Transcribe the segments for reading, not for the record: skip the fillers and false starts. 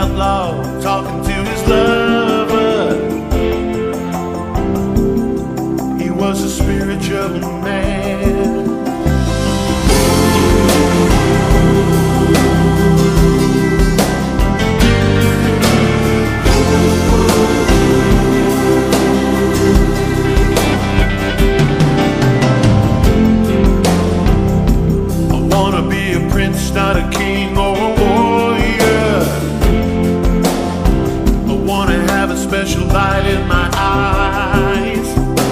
outlaw talking to his lover. He was a spiritual man. Not a king or a warrior. I wanna have a special light in my eyes.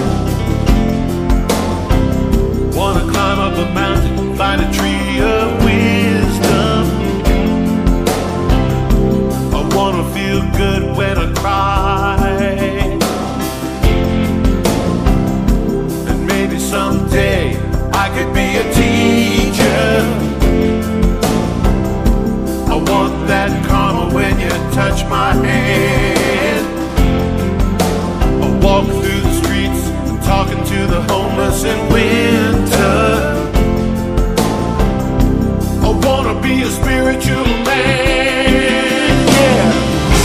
Wanna climb up a mountain, find a tree of wisdom. I wanna feel good when I cry. And maybe someday I could be a teacher. I want that karma when you touch my hand. I walk through the streets, talking to the homeless in winter. I wanna be a spiritual man, yeah.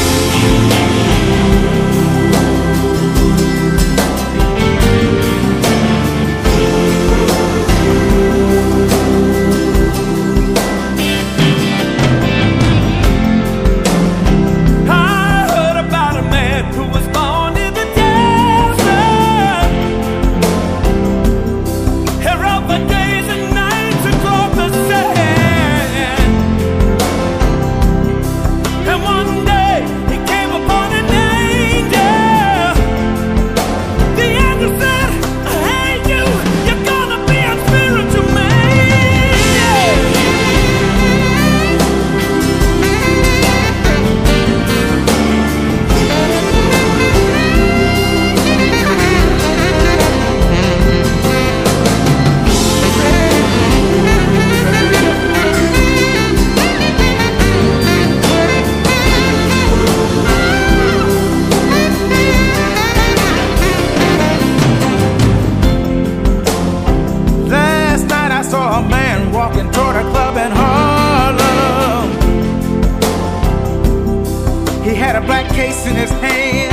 Case in his hand,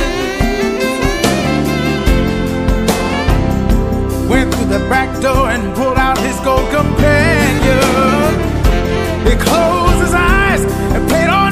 went through the back door and pulled out his gold companion. He closed his eyes and played all